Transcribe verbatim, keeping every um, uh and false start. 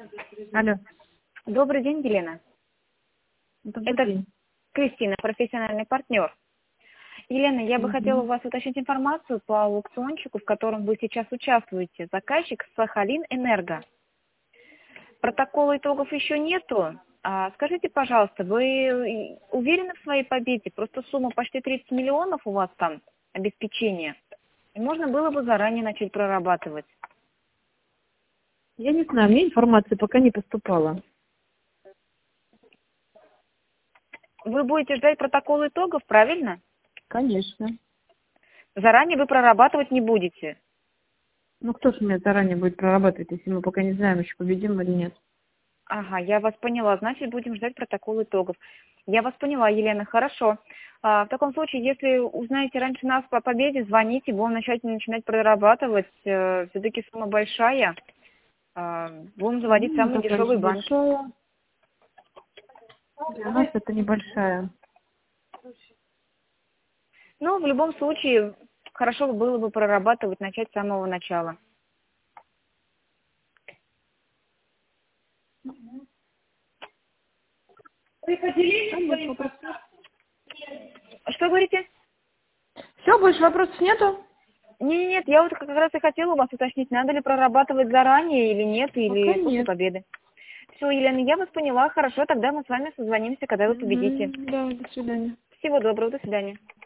Алло. Добрый день, Елена. Добрый Это день. Кристина, профессиональный партнер. Елена, я бы хотела у Мгм. вас уточнить информацию по аукциончику, в котором вы сейчас участвуете. Заказчик Сахалин-Энерго. Протокола итогов еще нету. А скажите, пожалуйста, вы уверены в своей победе? Просто сумма почти тридцать миллионов у вас там обеспечение. И можно было бы заранее начать прорабатывать. Я не знаю, мне информация пока не поступала. Вы будете ждать протокол итогов, правильно? Конечно. Заранее вы прорабатывать не будете. Ну кто же меня заранее будет прорабатывать, если мы пока не знаем, еще победим или нет? Ага, я вас поняла. Значит, будем ждать протокол итогов. Я вас поняла, Елена, хорошо. А, в таком случае, если узнаете раньше нас по победе, звоните, будем начать, начинать прорабатывать. Э, все-таки сумма большая. А, будем заводить Ну, не самые такая дешевые же банки. большая. Для нас это небольшая. Но в любом случае, хорошо было бы прорабатывать, начать с самого начала. Все, больше вопросов нет. Что говорите? Все, больше вопросов нету? Нет, нет, я вот как раз и хотела у вас уточнить, надо ли прорабатывать заранее или нет, Пока или после нет. победы. Все, Елена, я вас поняла. Хорошо, тогда мы с вами созвонимся, когда вы победите. Угу. Да, до свидания. Всего доброго, до свидания.